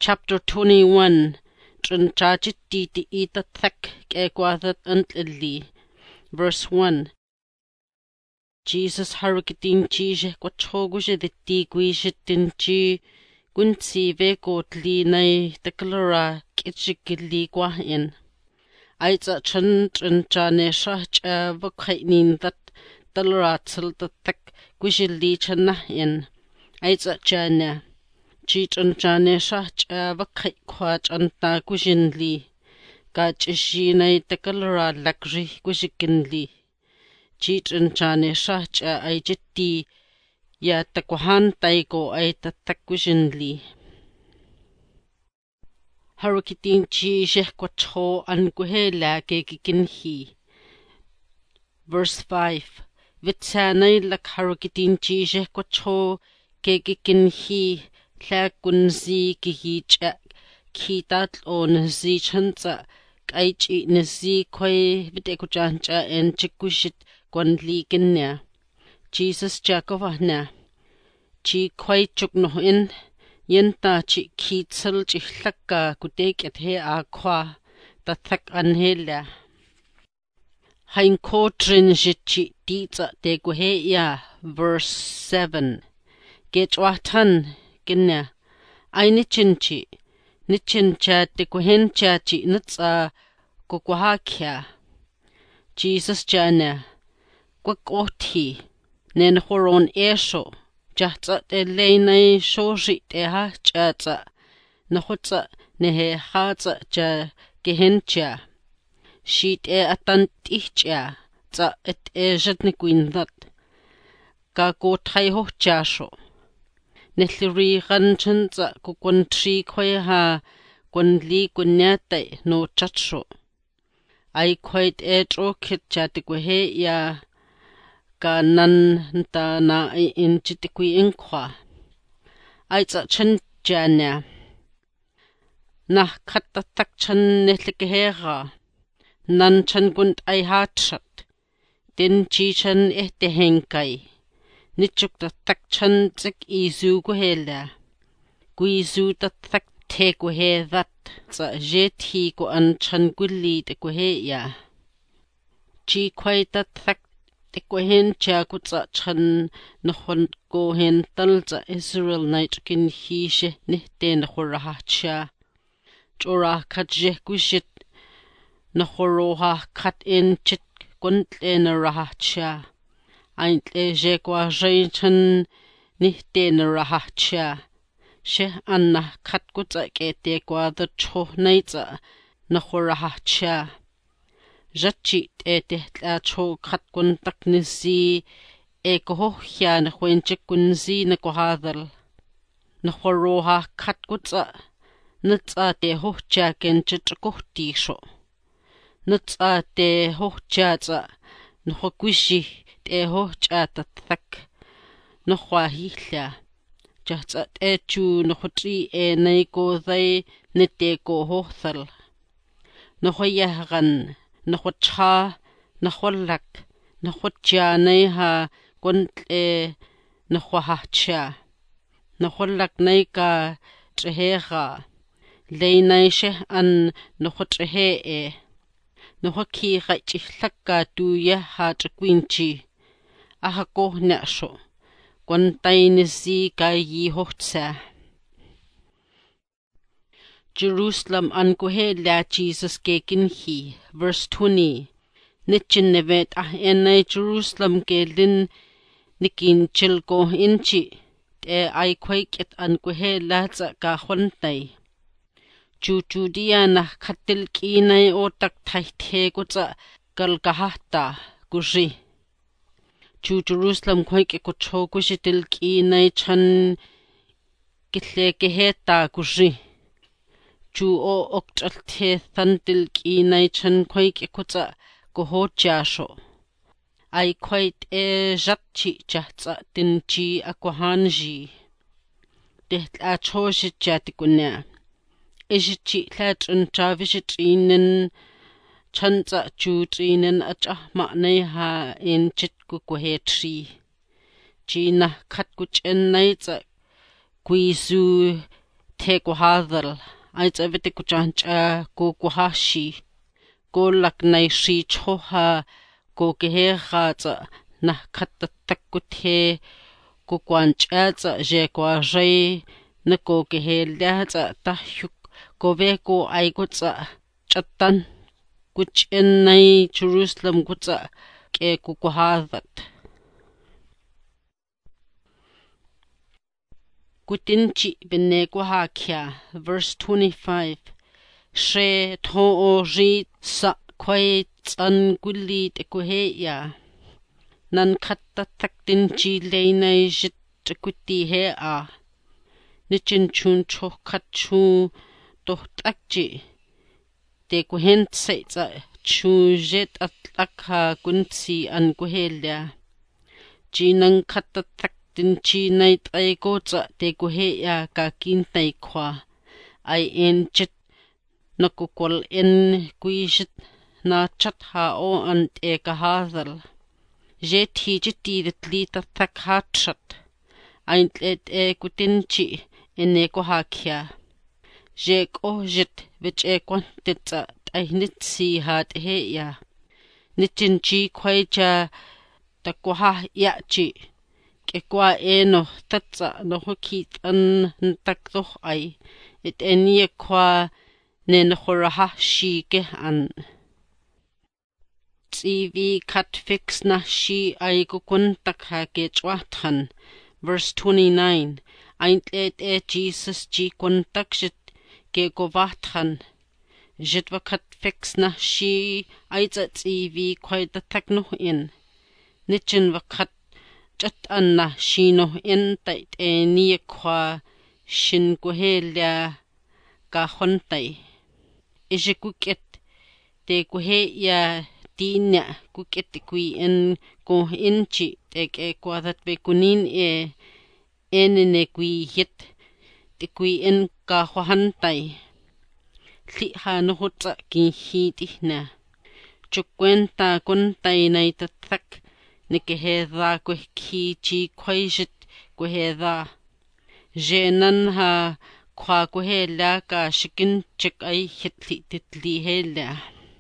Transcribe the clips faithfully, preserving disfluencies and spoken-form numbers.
Chapter twenty-one. Trunchajiti ti itathak kegwathat antlili. Verse one. Jesus harukitinchi kwachogushe ditti guishitinchi gunsi vekotli nay taklara kitchikili kwahin. Aitza chan trunchane shahcha vakhainin that talratsal tatak guishili chanahin. Aitza chana. Chi trunchane shahcha vakhai kwach anta guishinli. Gachishi nay taklara lakri guishikinli. Chi trunchane shahcha ay jitti ya takwahantai ko ay tatakwishinli. Harukitinchi shehkwacho anguhela kekikinhi. Verse five. Vitsanay lak harukitinchi shehkwacho kekikinhi tlakunzi kihicha kitatlo nzi chanza kaichi nzi koi vitekuchancha en chikushit kwanli kinya. Jesus Jakovahna. Chi koi chuknohin yenta chi kitsal chihlaka kutek et he akwa tathak anhela. Hain kotrin jichi titsa te kuhe ya. Verse seven. Gechwatan kinya. Ay nichinchi. Nichincha te kuhencha chi nitsa kukwahakya. Jesus jana. Kwakoti. Nen horon esho. Jahtsa te leinay shoshi te hachatsa. Nahutsa nehe hatsa ja gehencha. Shit e atanticha. Tsa et e jatnikwindat. Kakotai hochasho. Nethiri ganchanza kukwantri kwaya kwanli kunyate no chacho. Ay kwait e trokit chatikwehe ya ka nan nta na in chitikwi inkwa. Ay tsa chan janya. Nah katatak chan netlikehera. Nan chan gunt ay hatrat. Din chi chan ehte henkai. Nichuk tatak chan tsik izu kuhela. Guizu tatak te kuhe that. Tsa jeti ku an chan guli te kuhe ya. Chi kway tatak te kuhen cha kutsa chan nahon kohen talza Israel naitrikin hishe nihte nahuraha cha. Chora katje kushit nahoroha kat in chit kuntle naraha cha. Aintle je kwa jay chan nihte naraha cha. She anna kat kutsa kete kwa the cho naitza nahuraha cha. Jachi te te tla cho kat kuntak nisi e kohohya na kwenche kunzi na kohadal. Nahoroha kat kutsa nutsa te hohcha kenche chakohti sho. Nutsa te hohcha tsa nahokwishi te hohcha tatak nahwahihla. Jahtsa te chu nahotri e naiko thay nete ko hohthal. Nahoyahagan. Nahwacha, nahwalak, nahwatja naiha kwantle nahwahachya. Nahwalak naika treheha. Leinay sheh an nahwatrehe e. Nahwaki gaichihlaka tuya ha trekwinchi. Ahako nyasho. Kwantay nisi kayi hohtsa. Jerusalem ankuhe la Jesus kekinhi. Verse twenty. Nichin nevet ah enay Jerusalem ke lin nikin chilko inchi. Te ay kwaiket ankuhe la tsa ka huntay. Chuchudia na katil kinay otak taithe kutsa kalkahata kushi. Chu Jerusalem kwaike kucho kushitil kinay chan kitle keheta kushi. Chu o okchalthe thantil kinay chan kwaike kutsa kuhochasho. Ay kwait e jatchi chahtsa tinchi akwahanji. Tehtla choshit chatikunya. Ishichi tlatran chavishit inin chanza chu trinin achah ma'nay ha in chitku kuhetri. China katkuch en naitza Guizu te kuhadal, aitsa vete kuchancha ko kuhashi, ko laknai shi choha ko keheha tsa na katatak kuthe ko kwancha tsa je kwa ray na ko kehelya tsa tahyuk ko veko ay kutsa chatan kuchen nay Jerusalem kutsa ke kukuhadat. Kutinchi bene kuhakya, verse twenty-five. She to ri sa kway tsan guli te kuheya. Nan katta taktinchi leynay jit kuti he a. Nichin chun cho kachu tohtakji. Te kuhent sa chu jet at lakha kunsi an kuhelya. Jinang katta taktinchi nay tay ko tsa te kuheya ka kintay kwa. Ay en jit nakukwal en kuishit na chatha o an te kahadal. Je ti jiti ditli tatak hatrat. Ain tlet e kutinchi ene kuhakya. Je ko jit vich e kwantitsa ay nitsi hat heya. Nitinchi kwayja takuha yachi. Kekwa e no tatsa no hukit an ntakdoh ay. It enie kwa ne nahoraha shi ke an. Tzivi kat fix na shi ay kukuntak ha ke chwatan. Verse twenty-nine. Aint et e Jesus ji kuntak jit ke kovatan. Jit wakat fix na shi ay tsa tzivi kway tatak no in. Nichin wakat chat an na shi no in tait e niye kwa shin kuhelya ka hontay. Ije kukit te kuheya tinya kukit kui en ko inchi te ke kwadat be kunin e enene kui hit te kui en ka hohantay. Liha no hotsa ki hiti na. Chukwenta kuntay na itatak ni keheda kuh ki chi kwayjit kuheda. Jenan ha kwa kuhela ka shikin chik ay hitli titli hela.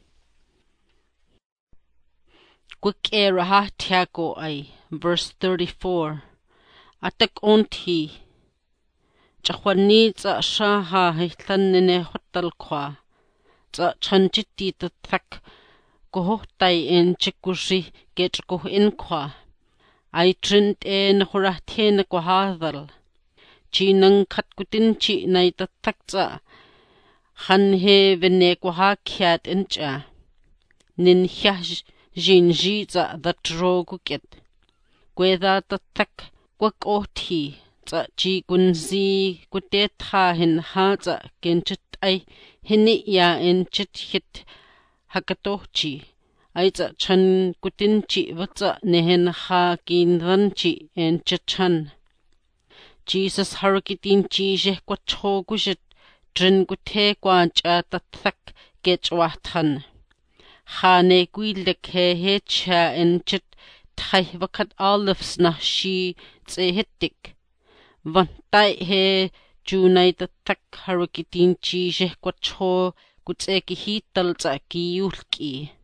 Kwik e raha tiako ay. Verse thirty-four. Atak onti. Chakwanit sa shaha hitlan nene hotal kwa. Sa chanchiti tatak kuhohtay en chikushi get kuh in kwa. Ay trint e nahurahte na kuhadal. Chinang katkutinchi na itatakza. Han he vene kuhakyat incha. Nin hyah jinji za datro kukit. Kweda tatak kwak oti. Za chi kunzi kutetha hin ha za kenchit ay hini ya enchit hit hakatochi. Ay za chan kutinchi vatsa nehen ha kinranchi enchit chan. Jesus harukitin chi je kwacho kushit drin kuthe kwancha tatak kechwatan. Hane kuilek he he cha enchit thay wakat olives na shi tse hitik. Vantay he junay tatak harukitin chi je kwacho kutse kihital za kiyulki.